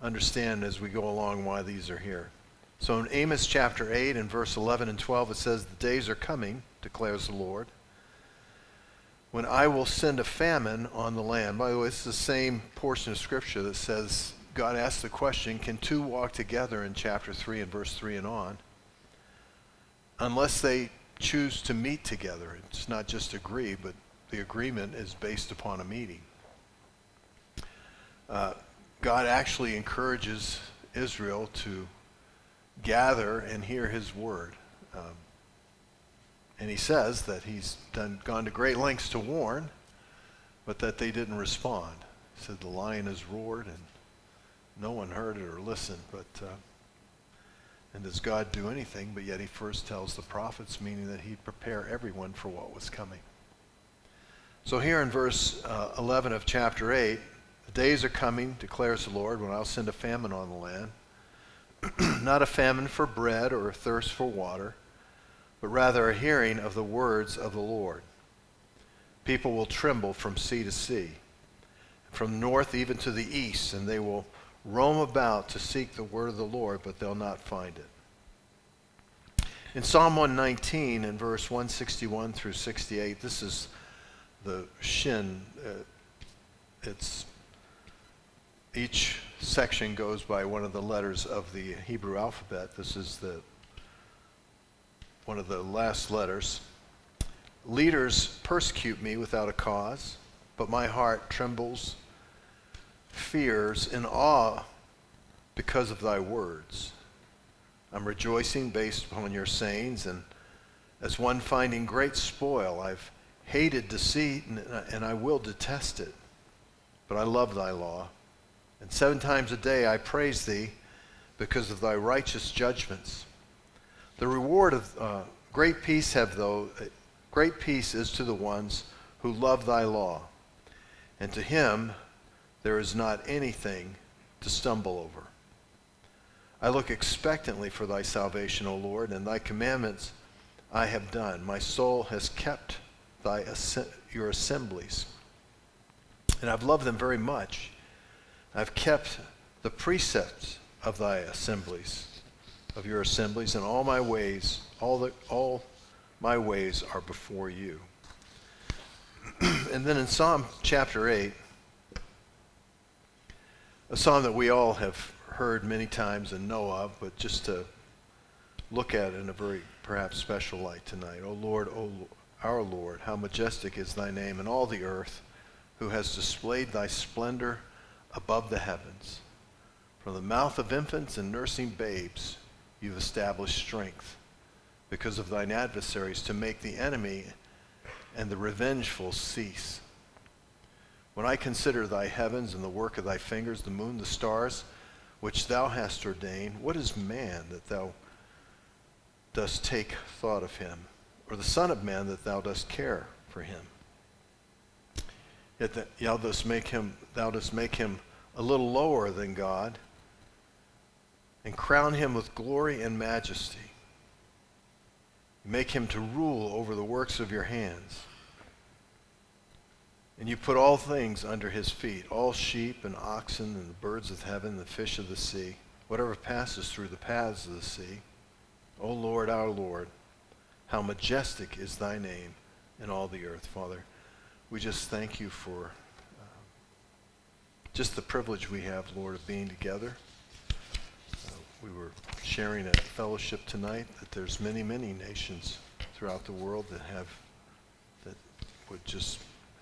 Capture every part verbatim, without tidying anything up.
understand as we go along why these are here. So in Amos chapter eight and verse eleven and twelve, it says, "The days are coming, declares the Lord, when I will send a famine on the land." By the way, it's the same portion of Scripture that says, God asked the question, can two walk together in chapter three and verse three and on, unless they choose to meet together? It's not just agree, but the agreement is based upon a meeting. Uh, God actually encourages Israel to gather and hear his word. Um, and he says that he's done, gone to great lengths to warn, but that they didn't respond. He said the lion has roared and no one heard it or listened. But uh, and does God do anything? But yet he first tells the prophets, meaning that he'd prepare everyone for what was coming. So here in verse uh, eleven of chapter eight, "The days are coming, declares the Lord, when I'll send a famine on the land, not a famine for bread or a thirst for water, but rather a hearing of the words of the Lord. People will tremble from sea to sea, from north even to the east, and they will roam about to seek the word of the Lord, but they'll not find it." In Psalm one nineteen, in verse one sixty-one through sixty-eight, this is the Shin. Uh, it's each section goes by one of the letters of the Hebrew alphabet. This is the one of the last letters. "Leaders persecute me without a cause, but my heart trembles, fears in awe because of thy words. I'm rejoicing based upon your sayings, and as one finding great spoil, I've hated deceit, and, and I will detest it. But I love thy law, and seven times a day I praise thee because of thy righteous judgments. The reward of uh, great peace have though, great peace is to the ones who love thy law, and to him there is not anything to stumble over. I look expectantly for thy salvation, O Lord, and thy commandments I have done. My soul has kept thy your assemblies, and I've loved them very much. I've kept the precepts of thy assemblies, of your assemblies, and all my ways, all the all my ways are before you." And then in Psalm chapter eight, a psalm that we all have heard many times and know of, but just to look at it in a very perhaps special light tonight. "O Lord, O our Lord, how majestic is thy name in all the earth, who has displayed thy splendor above the heavens. From the mouth of infants and nursing babes you've established strength because of thine adversaries, to make the enemy and the revengeful cease. When I consider thy heavens and the work of thy fingers, the moon, the stars, which thou hast ordained, what is man that thou dost take thought of him, or the son of man that thou dost care for him? Yet that thou dost make him, thou dost make him a little lower than God, and crown him with glory and majesty. Make him to rule over the works of your hands. And you put all things under his feet, all sheep and oxen and the birds of heaven, the fish of the sea, whatever passes through the paths of the sea. O Lord, our Lord, how majestic is thy name in all the earth." Father, we just thank you for uh, just the privilege we have, Lord, of being together. Uh, we were sharing at fellowship tonight that there's many, many nations throughout the world that have, that would just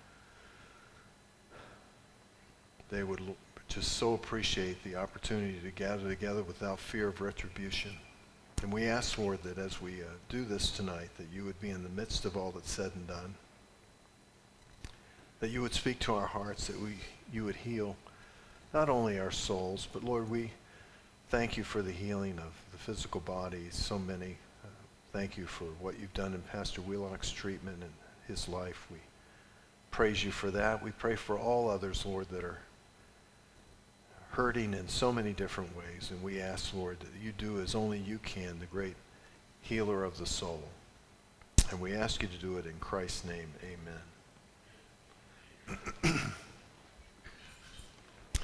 they would just so appreciate the opportunity to gather together without fear of retribution. And we ask, Lord, that as we uh, do this tonight, that you would be in the midst of all that's said and done, that you would speak to our hearts, that we you would heal not only our souls, but Lord, we thank you for the healing of the physical body, so many. Uh, thank you for what you've done in Pastor Wheelock's treatment and his life. We praise you for that. We pray for all others, Lord, that are hurting in so many different ways, and we ask, Lord, that you do as only you can, the great healer of the soul. And we ask you to do it in Christ's name. Amen. So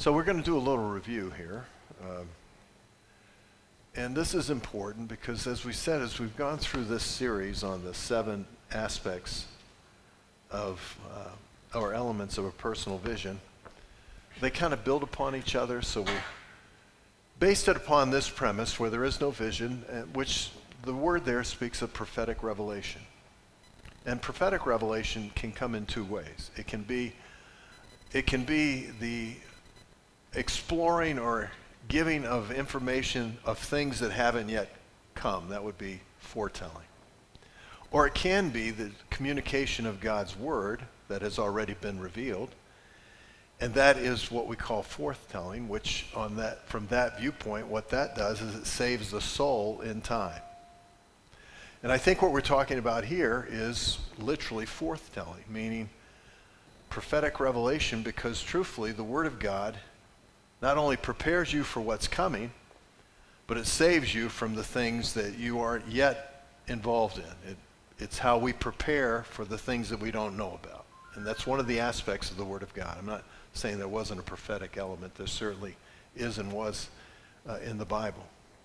So we're going to do a little review here. Um, and this is important because, as we said, as we've gone through this series on the seven aspects of, uh, or elements of a personal vision, they kind of build upon each other. So we based it upon this premise where there is no vision, uh, which the word there speaks of prophetic revelation. And prophetic revelation can come in two ways. It can be, it can be the exploring or giving of information of things that haven't yet come. That would be foretelling. Or it can be the communication of God's word that has already been revealed. And that is what we call forthtelling, which on that, from that viewpoint, what that does is it saves the soul in time. And I think what we're talking about here is literally forthtelling, meaning prophetic revelation, because truthfully, the Word of God not only prepares you for what's coming, but it saves you from the things that you aren't yet involved in. It, it's how we prepare for the things that we don't know about. And that's one of the aspects of the Word of God. I'm not saying there wasn't a prophetic element. There certainly is and was uh, in the Bible.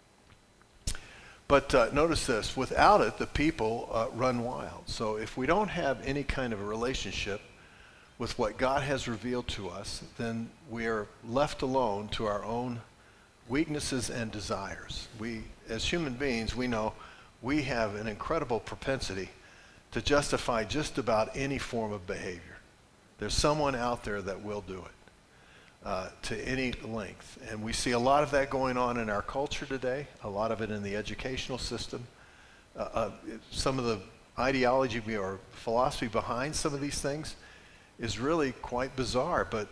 But uh, notice this, without it, the people uh, run wild. So if we don't have any kind of a relationship with what God has revealed to us, then we are left alone to our own weaknesses and desires. We, as human beings, we know we have an incredible propensity to justify just about any form of behavior. There's someone out there that will do it. Uh, to any length. And we see a lot of that going on in our culture today, a lot of it in the educational system. Uh, uh, some of the ideology or philosophy behind some of these things is really quite bizarre, but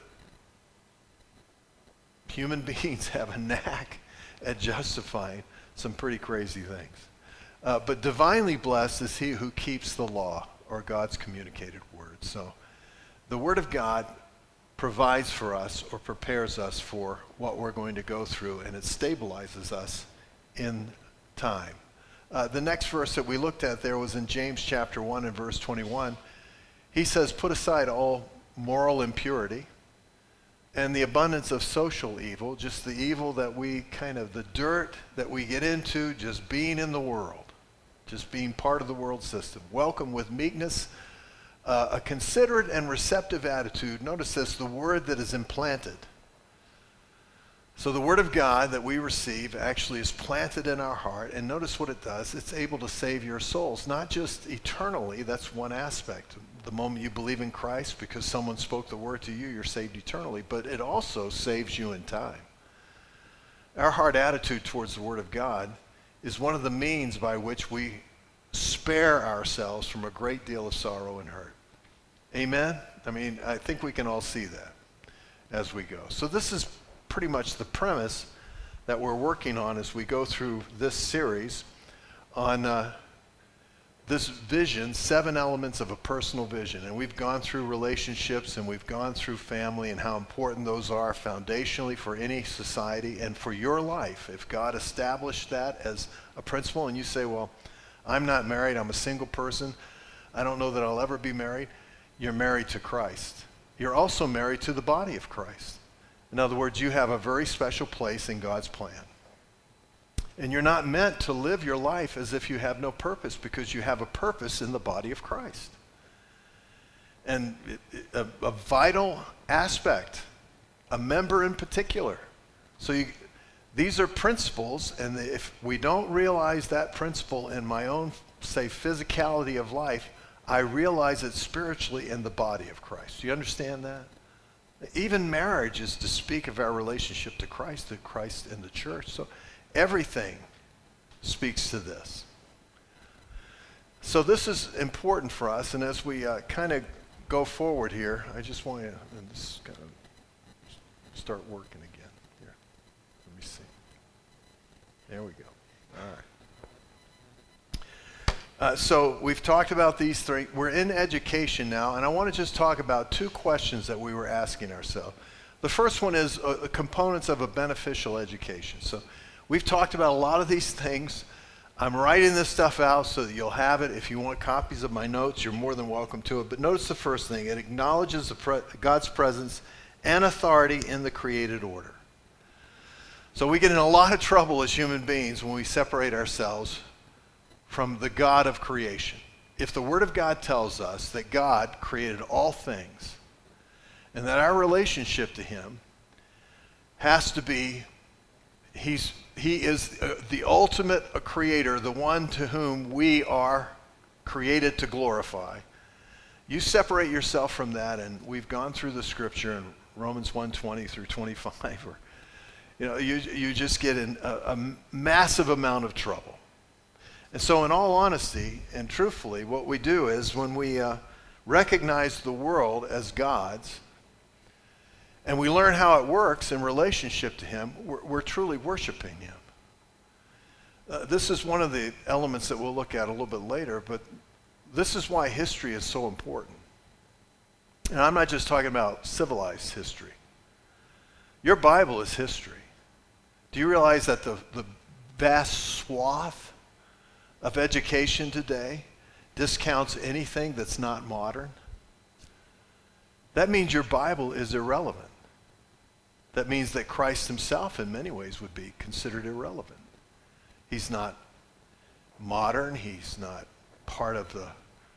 human beings have a knack at justifying some pretty crazy things. Uh, but divinely blessed is he who keeps the law, or God's communicated word. So the Word of God provides for us or prepares us for what we're going to go through, and it stabilizes us in time. Uh, the next verse that we looked at there was in James chapter one and verse twenty-one. He says, put aside all moral impurity and the abundance of social evil, just the evil that we kind of, the dirt that we get into just being in the world, just being part of the world system. Welcome with meekness, Uh, a considerate and receptive attitude. Notice this, the word that is implanted. So the Word of God that we receive actually is planted in our heart, and notice what it does. It's able to save your souls, not just eternally. That's one aspect. The moment you believe in Christ, because someone spoke the word to you, you're saved eternally, but it also saves you in time. Our heart attitude towards the Word of God is one of the means by which we spare ourselves from a great deal of sorrow and hurt. Amen? I mean, I think we can all see that as we go. So this is pretty much the premise that we're working on as we go through this series on uh, this vision, seven elements of a personal vision. And we've gone through relationships and we've gone through family and how important those are foundationally for any society and for your life. If God established that as a principle and you say, well, I'm not married, I'm a single person, I don't know that I'll ever be married, you're married to Christ. You're also married to the body of Christ. In other words, you have a very special place in God's plan. And you're not meant to live your life as if you have no purpose, because you have a purpose in the body of Christ. And it, it, a, a vital aspect, a member in particular. So you, these are principles, and if we don't realize that principle in my own, say, physicality of life, I realize it spiritually in the body of Christ. Do you understand that? Even marriage is to speak of our relationship to Christ, to Christ and the church. So everything speaks to this. So this is important for us, and as we uh, kind of go forward here, I just want to just kind of start working again. Here, let me see. There we go. All right. Uh, so we've talked about these three. We're in education now, and I want to just talk about two questions that we were asking ourselves. The first one is uh, components of a beneficial education. So we've talked about a lot of these things. I'm writing this stuff out so that you'll have it. If you want copies of my notes, you're more than welcome to it. But notice the first thing. It acknowledges the pre- God's presence and authority in the created order. So we get in a lot of trouble as human beings when we separate ourselves from the God of creation. If the Word of God tells us that God created all things and that our relationship to Him has to be, he's, He is uh, the ultimate creator, the one to whom we are created to glorify. You separate yourself from that, and we've gone through the scripture in Romans one twenty through twenty-five, or you know, you, you just get in a, a massive amount of trouble. And so in all honesty and truthfully, what we do is when we uh, recognize the world as God's, and we learn how it works in relationship to Him, we're, we're truly worshiping Him. Uh, this is one of the elements that we'll look at a little bit later, but this is why history is so important. And I'm not just talking about civilized history. Your Bible is history. Do you realize that the, the vast swath of education today discounts anything that's not modern? That means your Bible is irrelevant. That means that Christ Himself in many ways would be considered irrelevant. He's not modern. He's not part of the,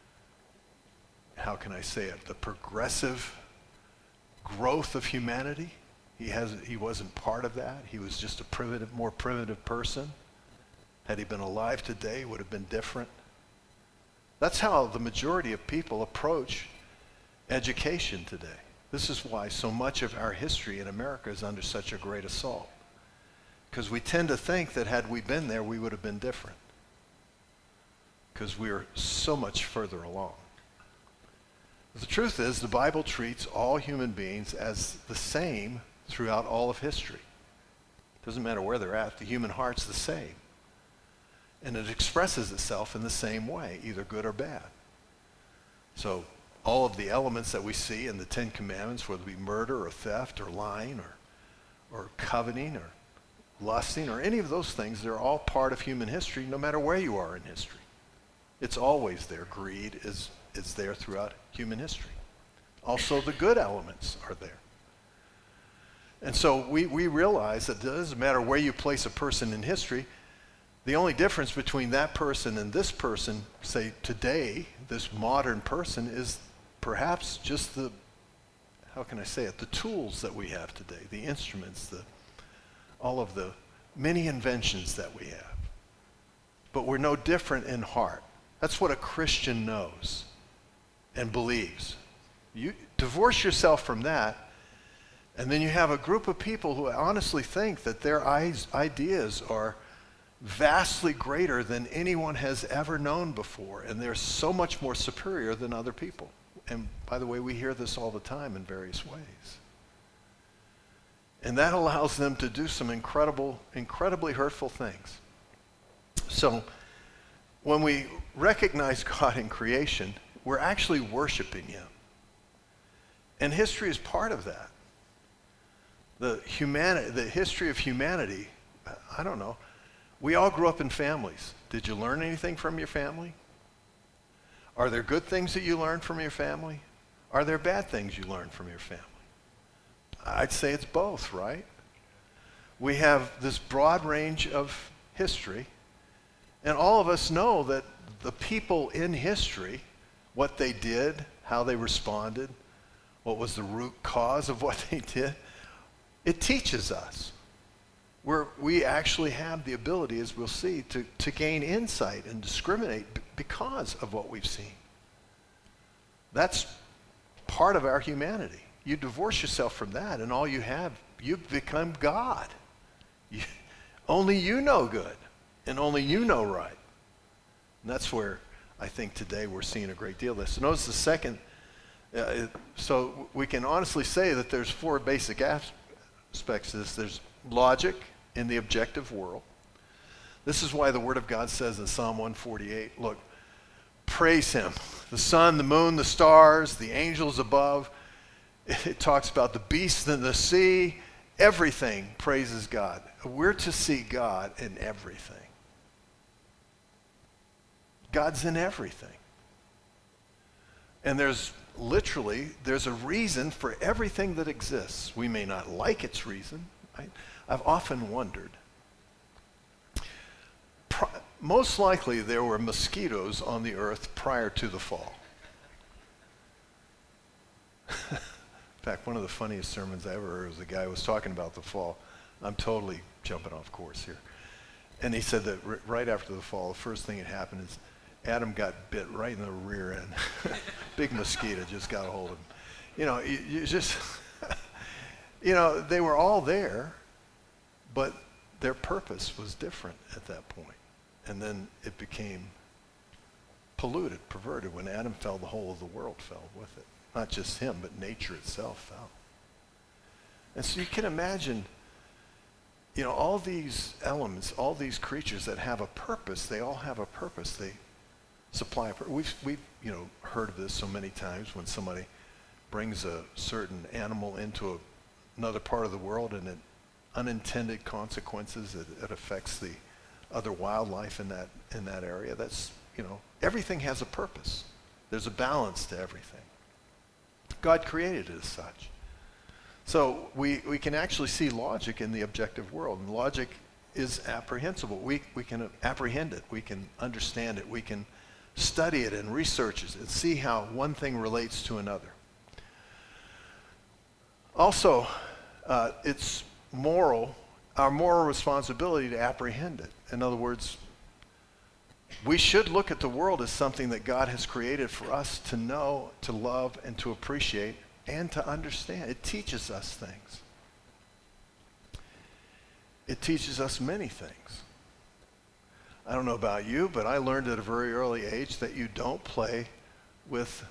how can I say it, the progressive growth of humanity. He has, he wasn't part of that. He was just a primitive, more primitive person. Had he been alive today, it would have been different. That's how the majority of people approach education today. This is why so much of our history in America is under such a great assault. Because we tend to think that had we been there, we would have been different. Because we are so much further along. The truth is, the Bible treats all human beings as the same throughout all of history. It doesn't matter where they're at, the human heart's the same. And it expresses itself in the same way, either good or bad. So all of the elements that we see in the Ten Commandments, whether it be murder or theft or lying or, or coveting or lusting or any of those things, they're all part of human history no matter where you are in history. It's always there. Greed is, is there throughout human history. Also, the good elements are there. And so we, we realize that it doesn't matter where you place a person in history, the only difference between that person and this person, say today, this modern person, is perhaps just the, how can I say it, the tools that we have today, the instruments, the, all of the many inventions that we have. But we're no different in heart. That's what a Christian knows and believes. You divorce yourself from that, and then you have a group of people who honestly think that their ideas are vastly greater than anyone has ever known before, and they're so much more superior than other people. And by the way, we hear this all the time in various ways. And that allows them to do some incredible, incredibly hurtful things. So when we recognize God in creation, we're actually worshiping Him. And history is part of that. The humanity, the history of humanity, I don't know. We all grew up in families. Did you learn anything from your family? Are there good things that you learned from your family? Are there bad things you learned from your family? I'd say it's both, right? We have this broad range of history, and all of us know that the people in history, what they did, how they responded, what was the root cause of what they did, it teaches us. Where we actually have the ability, as we'll see, to, to gain insight and discriminate b- because of what we've seen. That's part of our humanity. You divorce yourself from that, and all you have, you've become God. You, only you know good, and only you know right. And that's where I think today we're seeing a great deal of this. So notice the second, uh, it, so we can honestly say that there's four basic aspects to this. There's logic in the objective world. This is why the Word of God says in Psalm one forty-eight, look, praise Him. The sun, the moon, the stars, the angels above. It talks about the beasts in the sea. Everything praises God. We're to see God in everything. God's in everything. And there's literally, there's a reason for everything that exists. We may not like its reason. Right? I've often wondered. Pri- most likely there were mosquitoes on the earth prior to the fall. In fact, one of the funniest sermons I ever heard was a guy who was talking about the fall. I'm totally jumping off course here. And he said that r- right after the fall, the first thing that happened is Adam got bit right in the rear end. Big mosquito just got a hold of him. You know, you, you just, you know, they were all there, but their purpose was different at that point. And then it became polluted, perverted. When Adam fell, the whole of the world fell with it. Not just him, but nature itself fell. And so you can imagine, you know, all these elements, all these creatures that have a purpose, they all have a purpose. They supply a purpose. We've, we've, you know, heard of this so many times when somebody brings a certain animal into a, another part of the world and it unintended consequences, it, it affects the other wildlife in that, in that area. That's, you know, everything has a purpose. There's a balance to everything. God created it as such. So we, we can actually see logic in the objective world, and logic is apprehensible. We, we can apprehend it, we can understand it, we can study it and research it and see how one thing relates to another. Also, uh, it's moral, our moral responsibility to apprehend it. In other words, we should look at the world as something that God has created for us to know, to love, and to appreciate, and to understand. It teaches us things. It teaches us many things. I don't know about you, but I learned at a very early age that you don't play with...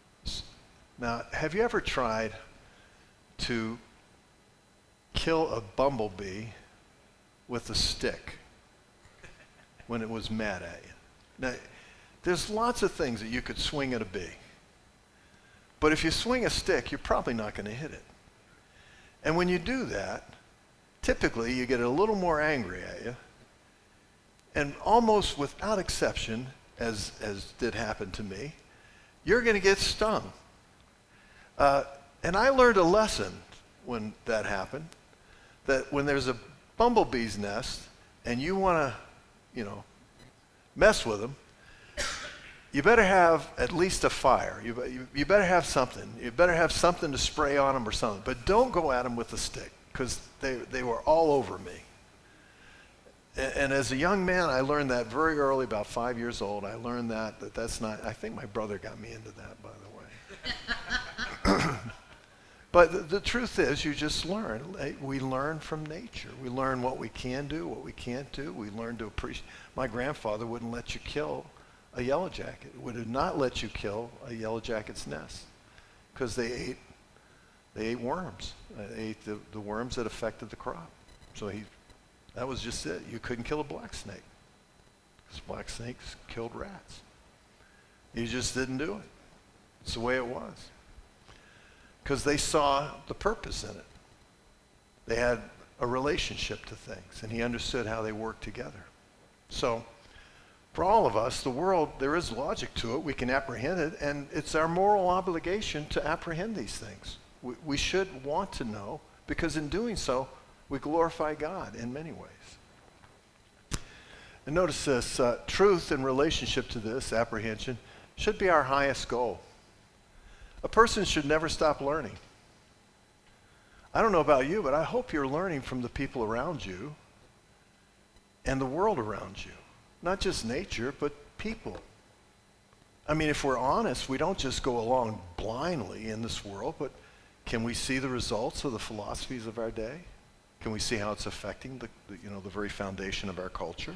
Now, have you ever tried to kill a bumblebee with a stick when it was mad at you? Now, there's lots of things that you could swing at a bee. But if you swing a stick, you're probably not going to hit it. And when you do that, typically you get a little more angry at you. And almost without exception, as, as did happen to me, you're going to get stung. Uh, and I learned a lesson when that happened, that when there's a bumblebee's nest and you want to, you know, mess with them, you better have at least a fire. You, you, you better have something. You better have something to spray on them or something. But don't go at them with a stick, because they, they were all over me. And, and as a young man, I learned that very early, about five years old. I learned that, that that's not, I think my brother got me into that, by the way. But the, the truth is, you just learn. We learn from nature. We learn what we can do, what we can't do. We learn to appreciate. My grandfather wouldn't let you kill a yellow jacket. Would not let you kill a yellow jacket's nest, because they ate they ate worms. They ate the, the worms that affected the crop. So he, that was just it. You couldn't kill a black snake, because black snakes killed rats. You just didn't do it. It's the way it was. Because they saw the purpose in it. They had a relationship to things, and he understood how they worked together. So for all of us, the world, there is logic to it. We can apprehend it, and it's our moral obligation to apprehend these things. We, we should want to know, because in doing so, we glorify God in many ways. And notice this, uh, truth in relationship to this, apprehension, should be our highest goal. A person should never stop learning. I don't know about you, but I hope you're learning from the people around you and the world around you. Not just nature, but people. I mean, if we're honest, we don't just go along blindly in this world, but can we see the results of the philosophies of our day? Can we see how it's affecting the, the you know, the very foundation of our culture?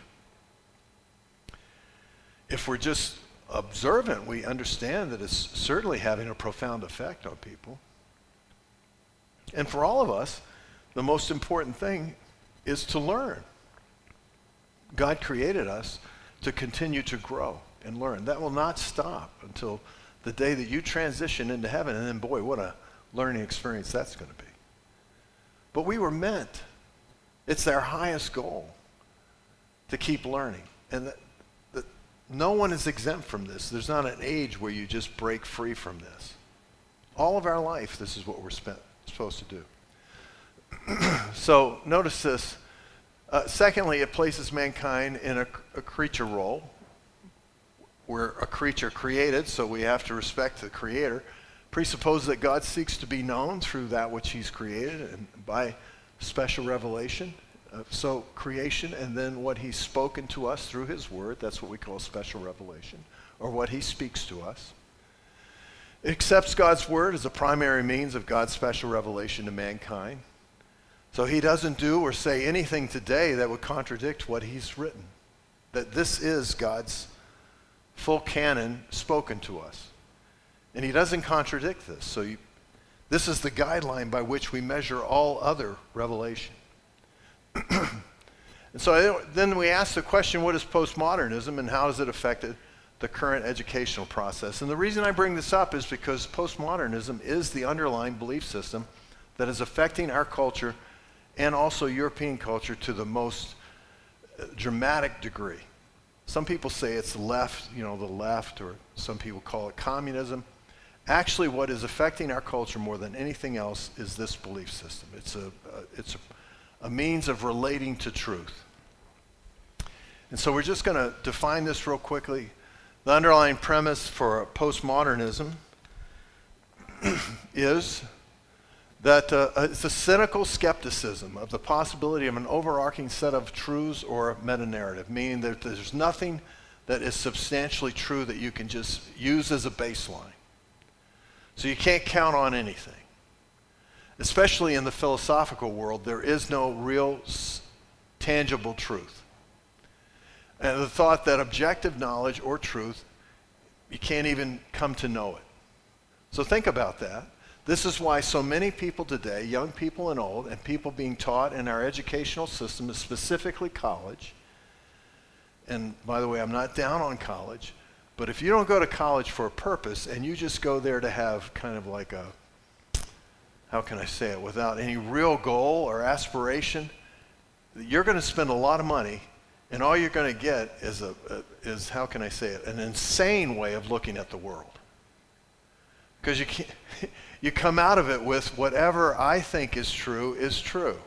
If we're just observant, we understand that it's certainly having a profound effect on people. And for all of us, the most important thing is to learn. God created us to continue to grow and learn. That will not stop until the day that you transition into heaven, and then, boy, what a learning experience that's going to be. But we were meant, it's our highest goal, to keep learning. And that, that no one is exempt from this. There's not an age where you just break free from this. All of our life, this is what we're spent, supposed to do. So notice this. Uh, secondly, it places mankind in a, a creature role. We're a creature created, so we have to respect the Creator. Presupposes that God seeks to be known through that which he's created and by special revelation. Uh, so creation and then what he's spoken to us through his word, that's what we call special revelation, or what he speaks to us. It accepts God's word as a primary means of God's special revelation to mankind. So he doesn't do or say anything today that would contradict what he's written. That this is God's full canon spoken to us. And he doesn't contradict this. So you, this is the guideline by which we measure all other revelation. And so I, then we ask the question, what is postmodernism and how has it affected the current educational process? And the reason I bring this up is because postmodernism is the underlying belief system that is affecting our culture and also European culture to the most dramatic degree. Some people say it's left, you know, the left, or some people call it communism. Actually, what is affecting our culture more than anything else is this belief system. It's a, uh, it's a, a means of relating to truth. And so we're just going to define this real quickly. The underlying premise for postmodernism is that uh, it's a cynical skepticism of the possibility of an overarching set of truths or a meta-narrative, meaning that there's nothing that is substantially true that you can just use as a baseline. So you can't count on anything. Especially in the philosophical world, there is no real s- tangible truth. And the thought that objective knowledge or truth, you can't even come to know it. So think about that. This is why so many people today, young people and old, and people being taught in our educational system, specifically college, and by the way, I'm not down on college, but if you don't go to college for a purpose and you just go there to have kind of like a, how can I say it, without any real goal or aspiration, you're going to spend a lot of money, and all you're going to get is, a, a, is, how can I say it, an insane way of looking at the world. Because you can't, you come out of it with whatever I think is true is true.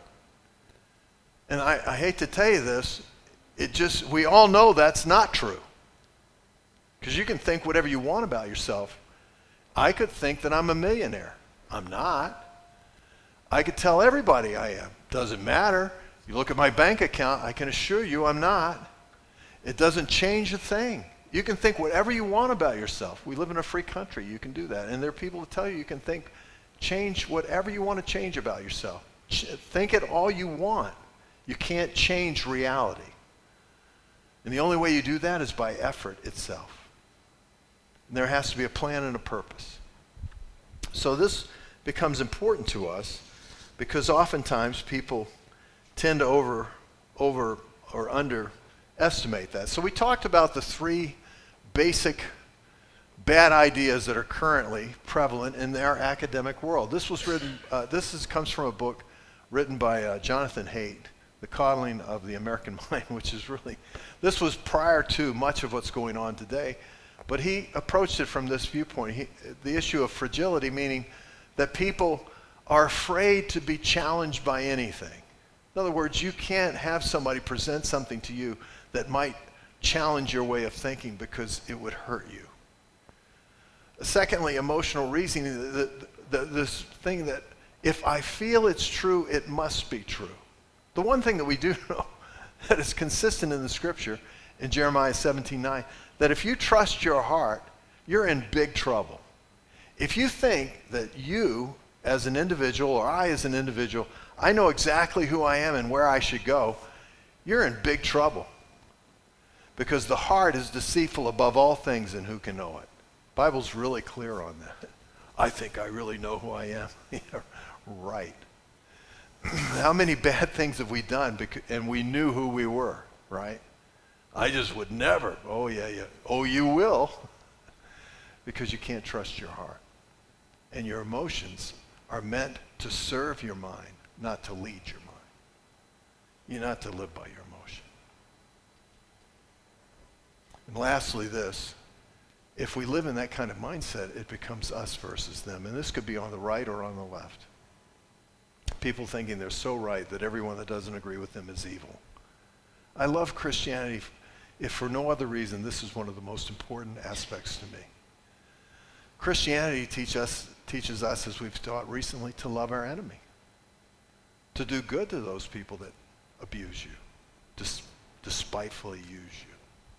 And I, I hate to tell you this, it just, we all know that's not true. Because you can think whatever you want about yourself. I could think that I'm a millionaire. I'm not. I could tell everybody I am. Doesn't matter. You look at my bank account, I can assure you I'm not. It doesn't change a thing. You can think whatever you want about yourself. We live in a free country. You can do that. And there are people that tell you you can think, change whatever you want to change about yourself. Ch- think it all you want. You can't change reality. And the only way you do that is by effort itself. And there has to be a plan and a purpose. So this becomes important to us because oftentimes people tend to over, over or underestimate that. So we talked about the three basic bad ideas that are currently prevalent in our academic world. This was written. Uh, this is, comes from a book written by uh, Jonathan Haidt, The Coddling of the American Mind, which is really, this was prior to much of what's going on today. But he approached it from this viewpoint. He, the issue of fragility, meaning that people are afraid to be challenged by anything. In other words, you can't have somebody present something to you that might challenge your way of thinking because it would hurt you. Secondly, emotional reasoning, the, the, the, this thing that if I feel it's true, it must be true. The one thing that we do know that is consistent in the scripture, in Jeremiah seventeen nine, that if you trust your heart, you're in big trouble. If you think that you as an individual or I as an individual, I know exactly who I am and where I should go, you're in big trouble. Because the heart is deceitful above all things, and who can know it? The Bible's really clear on that. I think I really know who I am. Yeah, right. How many bad things have we done because, and we knew who we were, right? I just would never. Oh, yeah, yeah. Oh, you will. Because you can't trust your heart. And your emotions are meant to serve your mind, not to lead your mind. You're not to live by your emotion. And lastly, this. If we live in that kind of mindset, it becomes us versus them. And this could be on the right or on the left. People thinking they're so right that everyone that doesn't agree with them is evil. I love Christianity, if for no other reason, this is one of the most important aspects to me. Christianity teach us, teaches us, as we've taught recently, to love our enemy. To do good to those people that abuse you, dis- despitefully use you.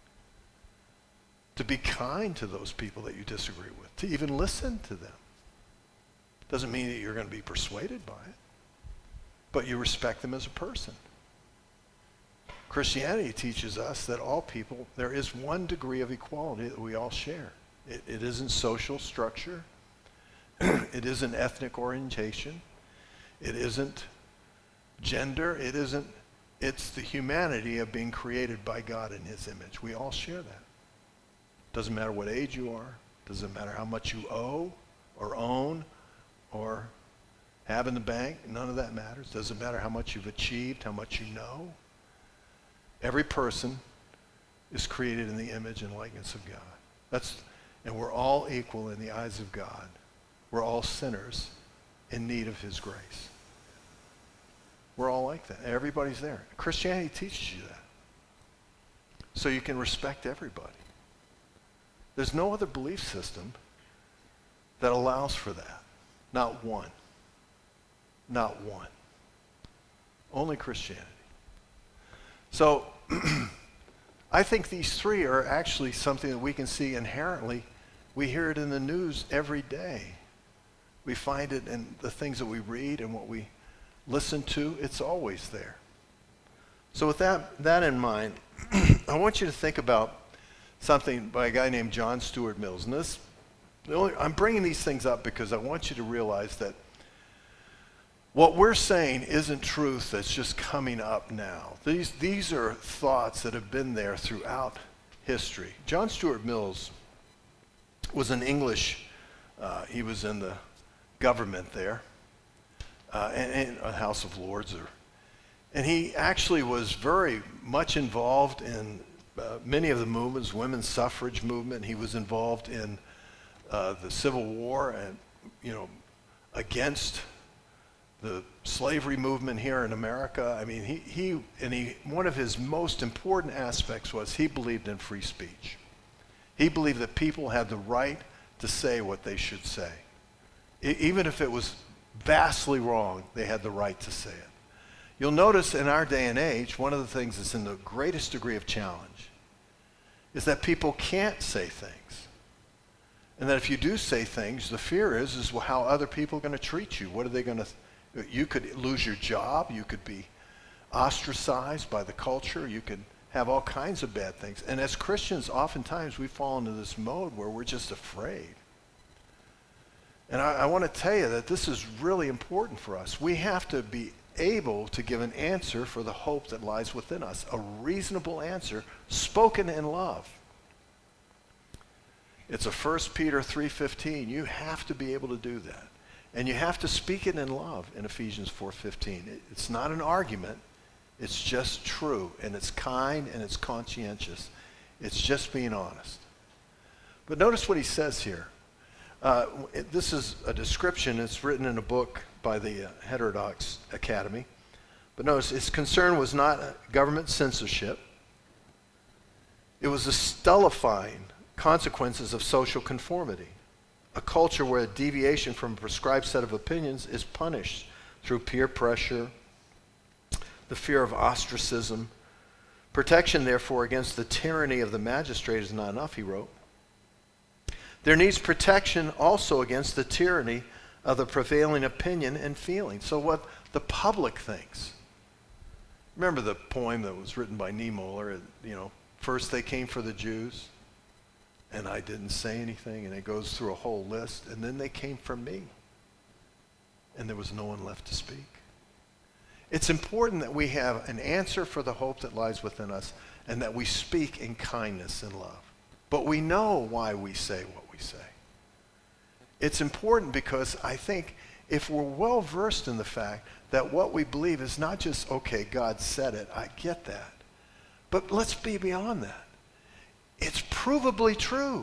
To be kind to those people that you disagree with. To even listen to them. Doesn't mean that you're going to be persuaded by it. But you respect them as a person. Christianity teaches us that all people, there is one degree of equality that we all share. It, it isn't social structure. It isn't ethnic orientation. It isn't gender. It isn't, it's the humanity of being created by God in his image. We all share that. Doesn't matter what age you are. Doesn't matter how much you owe or own or have in the bank. None of that matters. Doesn't matter how much you've achieved, how much you know. Every person is created in the image and likeness of God. That's, and we're all equal in the eyes of God. We're all sinners in need of his grace. We're all like that. Everybody's there. Christianity teaches you that. So you can respect everybody. There's no other belief system that allows for that. Not one. Not one. Only Christianity. So I think these three are actually something that we can see inherently. We hear it in the news every day. We find it in the things that we read and what we listen to. It's always there. So with that, that in mind, I want you to think about something by a guy named John Stuart Mills. And this, the only, I'm bringing these things up because I want you to realize that what we're saying isn't truth that's just coming up now. These, these are thoughts that have been there throughout history. John Stuart Mills was an English, uh, he was in the government there, uh, and, and a House of Lords. Or, and he actually was very much involved in uh, many of the movements, women's suffrage movement. He was involved in uh, the Civil War and, you know, against the slavery movement here in America. I mean, he, he, and he, one of his most important aspects was he believed in free speech. He believed that people had the right to say what they should say. I, even if it was vastly wrong, they had the right to say it. You'll notice in our day and age, one of the things that's in the greatest degree of challenge is that people can't say things. And that if you do say things, the fear is, is well, how other people are going to treat you. What are they going to... Th- You could lose your job. You could be ostracized by the culture. You could have all kinds of bad things. And as Christians, oftentimes we fall into this mode where we're just afraid. And I, I want to tell you that this is really important for us. We have to be able to give an answer for the hope that lies within us, a reasonable answer spoken in love. It's a First Peter three fifteen. You have to be able to do that. And you have to speak it in love in Ephesians four fifteen. It, it's not an argument. It's just true. And it's kind and it's conscientious. It's just being honest. But notice what he says here. Uh, it, this is a description. It's written in a book by the uh, Heterodox Academy. But notice, his concern was not government censorship. It was the stultifying consequences of social conformity. A culture where a deviation from a prescribed set of opinions is punished through peer pressure, the fear of ostracism. Protection, therefore, against the tyranny of the magistrate is not enough, he wrote. There needs protection also against the tyranny of the prevailing opinion and feeling. So what the public thinks. Remember the poem that was written by Niemöller, you know, first they came for the Jews, and I didn't say anything, and it goes through a whole list, and then they came for me, and there was no one left to speak. It's important that we have an answer for the hope that lies within us, and that we speak in kindness and love. But we know why we say what we say. It's important because I think if we're well versed in the fact that what we believe is not just, okay, God said it, I get that. But let's be beyond that. It's provably true.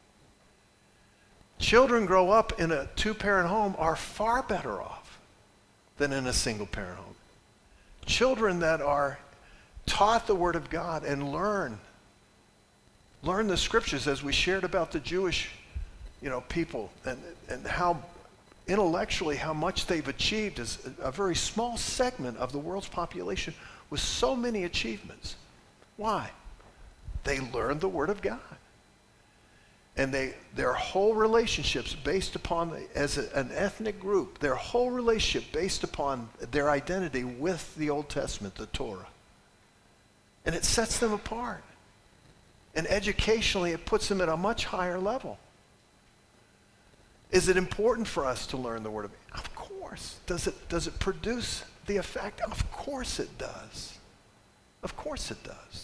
Children grow up in a two-parent home are far better off than in a single-parent home. Children that are taught the Word of God and learn, learn the Scriptures, as we shared about the Jewish, you know, people, and, and how intellectually how much they've achieved is a very small segment of the world's population with so many achievements. Why? They learned the Word of God. And they, their whole relationships based upon, the, as a, an ethnic group, their whole relationship based upon their identity with the Old Testament, the Torah. And it sets them apart. And educationally, it puts them at a much higher level. Is it important for us to learn the Word of God? Of course. Does it, does it produce the effect? Of course it does. Of course it does.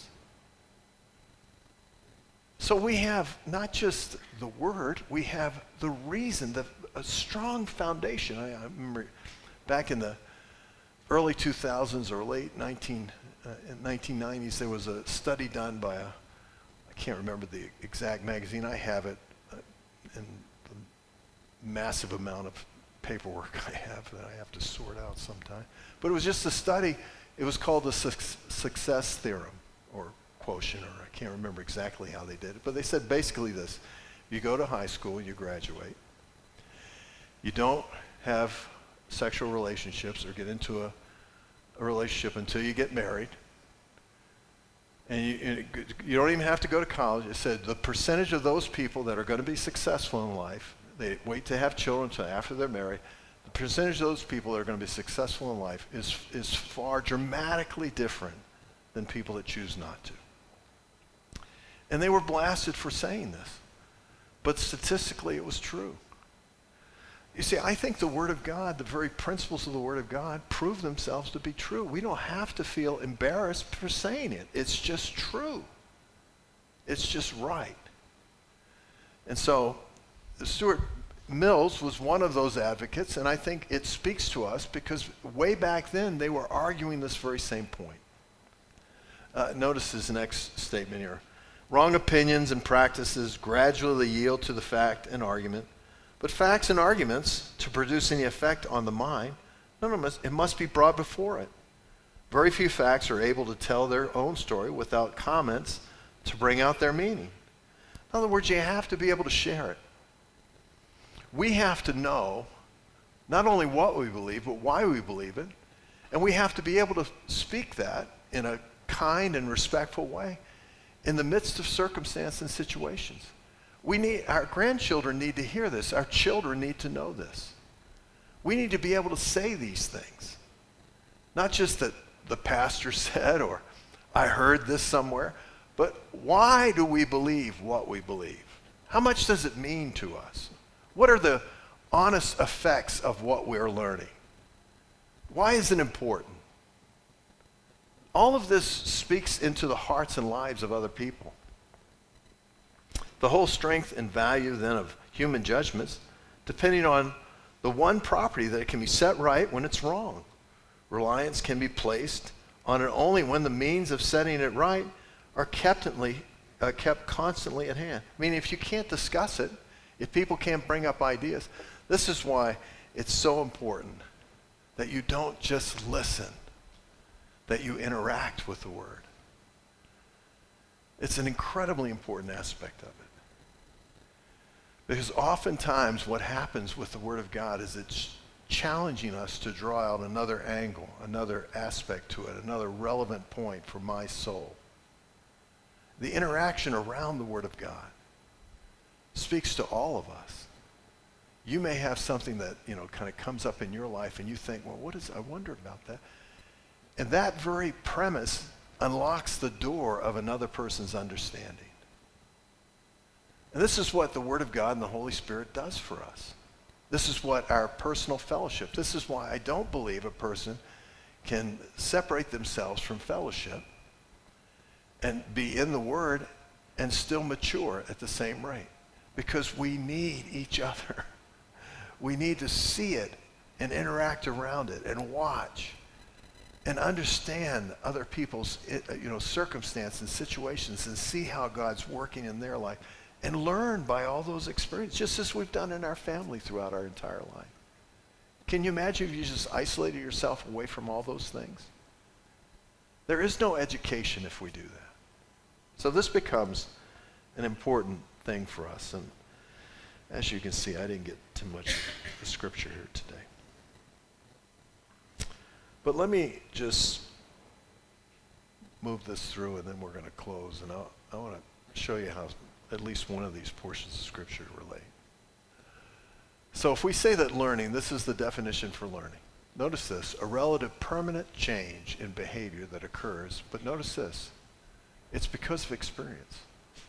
So we have not just the Word, we have the reason, the, a strong foundation. I, I remember back in the early two thousands or late nineteen, uh, nineteen nineties, there was a study done by a, I can't remember the exact magazine. I have it uh, in the massive amount of paperwork I have that I have to sort out sometime. But it was just a study. It was called the su- success theorem, or quotient, or I can't remember exactly how they did it, but they said basically this: you go to high school, you graduate, you don't have sexual relationships or get into a, a relationship until you get married, and you, you don't even have to go to college. It said the percentage of those people that are going to be successful in life, they wait to have children until after they're married, the percentage of those people that are going to be successful in life is, is far dramatically different than people that choose not to. And they were blasted for saying this. But statistically, it was true. You see, I think the Word of God, the very principles of the Word of God, prove themselves to be true. We don't have to feel embarrassed for saying it. It's just true. It's just right. And so, Stuart Mills was one of those advocates, and I think it speaks to us because way back then, they were arguing this very same point. Uh, notice his next statement here. Wrong opinions and practices gradually yield to the fact and argument, but facts and arguments, to produce any effect on the mind, no, no, it must be brought before it. Very few facts are able to tell their own story without comments to bring out their meaning. In other words, you have to be able to share it. We have to know not only what we believe, but why we believe it, and we have to be able to speak that in a kind and respectful way in the midst of circumstance and situations. We need, our grandchildren need to hear this. Our children need to know this. We need to be able to say these things. Not just that the pastor said or I heard this somewhere, but why do we believe what we believe? How much does it mean to us? What are the honest effects of what we're learning? Why is it important? All of this speaks into the hearts and lives of other people. The whole strength and value then of human judgments, depending on the one property that it can be set right when it's wrong. Reliance can be placed on it only when the means of setting it right are kept, uh, kept constantly at hand. I mean, if you can't discuss it, if people can't bring up ideas, this is why it's so important that you don't just listen, that you interact with the Word. It's an incredibly important aspect of it. Because oftentimes what happens with the Word of God is it's challenging us to draw out another angle, another aspect to it, another relevant point for my soul. The interaction around the Word of God speaks to all of us. You may have something that, you know, kind of comes up in your life and you think, well, what is, I wonder about that. And that very premise unlocks the door of another person's understanding. And this is what the Word of God and the Holy Spirit does for us. This is what our personal fellowship, this is why I don't believe a person can separate themselves from fellowship and be in the Word and still mature at the same rate. Because we need each other. We need to see it and interact around it and watch and understand other people's you know, circumstances and situations and see how God's working in their life and learn by all those experiences, just as we've done in our family throughout our entire life. Can you imagine if you just isolated yourself away from all those things? There is no education if we do that. So this becomes an important thing for us. And as you can see, I didn't get too much of the scripture here today. But let me just move this through, and then we're going to close. And I'll, I want to show you how at least one of these portions of scripture relate. So if we say that learning, this is the definition for learning. Notice this, a relative permanent change in behavior that occurs, but notice this, it's because of experience.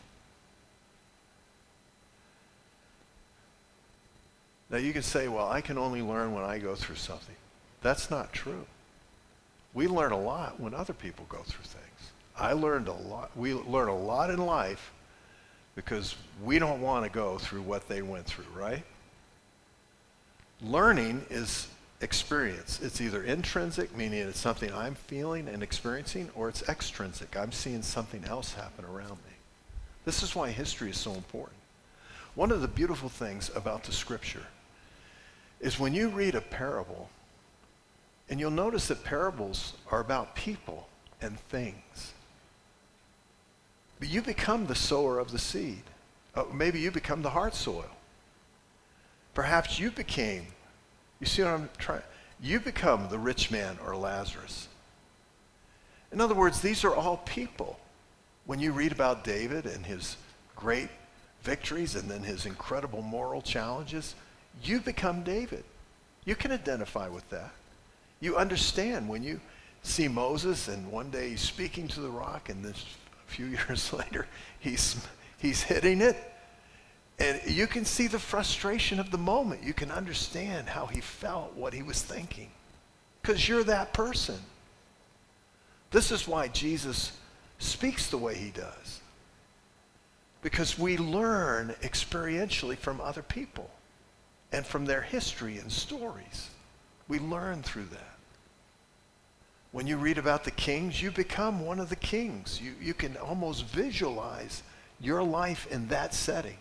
Now you can say, well, I can only learn when I go through something. That's not true. We learn a lot when other people go through things. I learned a lot. We learn a lot in life because we don't want to go through what they went through, right? Learning is experience. It's either intrinsic, meaning it's something I'm feeling and experiencing, or it's extrinsic. I'm seeing something else happen around me. This is why history is so important. One of the beautiful things about the scripture is when you read a parable, and you'll notice that parables are about people and things. But you become the sower of the seed. Uh, maybe you become the heart soil. Perhaps you became, you see what I'm trying, you become the rich man or Lazarus. In other words, these are all people. When you read about David and his great victories and then his incredible moral challenges, you become David. You can identify with that. You understand when you see Moses and one day he's speaking to the rock and then a few years later he's, he's hitting it. And you can see the frustration of the moment. You can understand how he felt, what he was thinking. Because you're that person. This is why Jesus speaks the way he does. Because we learn experientially from other people and from their history and stories. We learn through that. When you read about the kings, you become one of the kings. You, you can almost visualize your life in that setting.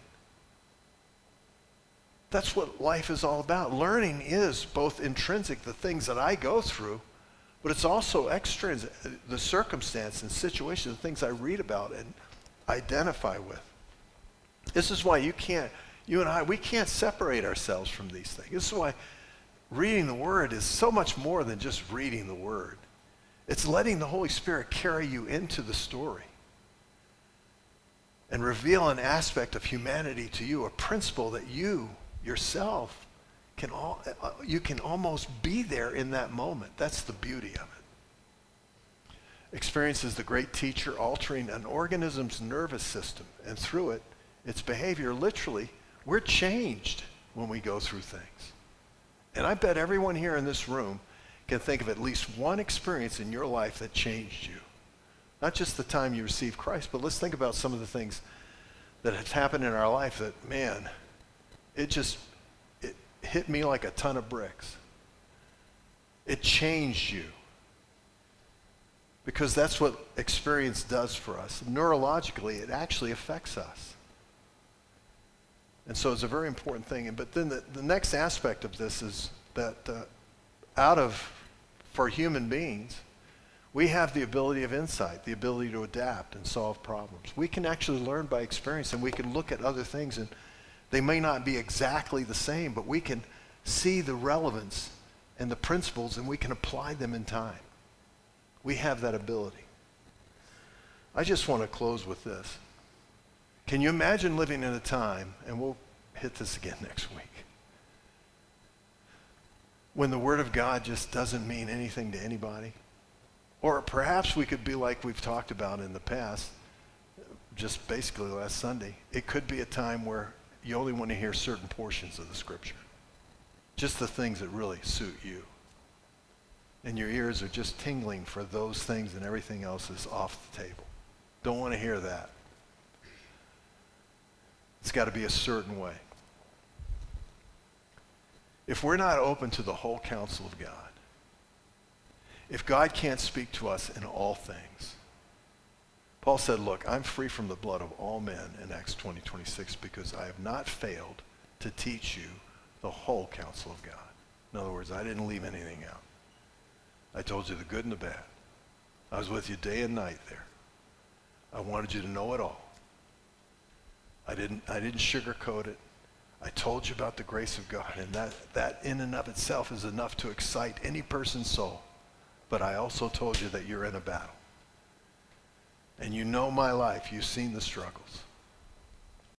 That's what life is all about. Learning is both intrinsic, the things that I go through, but it's also extrinsic, the circumstance and situation, the things I read about and identify with. This is why you can't, you and I, we can't separate ourselves from these things. This is why reading the Word is so much more than just reading the Word. It's letting the Holy Spirit carry you into the story and reveal an aspect of humanity to you, a principle that you yourself can all, you can almost be there in that moment. That's the beauty of it. Experience is the great teacher, altering an organism's nervous system, and through it, its behavior. Literally, we're changed when we go through things. And I bet everyone here in this room can think of at least one experience in your life that changed you. Not just the time you received Christ, but let's think about some of the things that have happened in our life that, man, it just, it hit me like a ton of bricks. It changed you. Because that's what experience does for us. Neurologically, it actually affects us. And so it's a very important thing. But then the, the next aspect of this is that uh, out of, for human beings, we have the ability of insight, the ability to adapt and solve problems. We can actually learn by experience, and we can look at other things, and they may not be exactly the same, but we can see the relevance and the principles, and we can apply them in time. We have that ability. I just want to close with this. Can you imagine living in a time, and we'll hit this again next week, when the Word of God just doesn't mean anything to anybody? Or perhaps we could be like we've talked about in the past, just basically last Sunday. It could be a time where you only want to hear certain portions of the Scripture, just the things that really suit you. And your ears are just tingling for those things, and everything else is off the table. Don't want to hear that. It's got to be a certain way. If we're not open to the whole counsel of God, If God can't speak to us in all things, Paul said, look, I'm free from the blood of all men in Acts twenty, twenty-six because I have not failed to teach you the whole counsel of God. In other words, I didn't leave anything out. I told you the good and the bad. I was with you day and night there. I wanted you to know it all. I didn't, I didn't sugarcoat it. I told you about the grace of God, and that, that in and of itself is enough to excite any person's soul. But I also told you that you're in a battle. And you know my life. You've seen the struggles.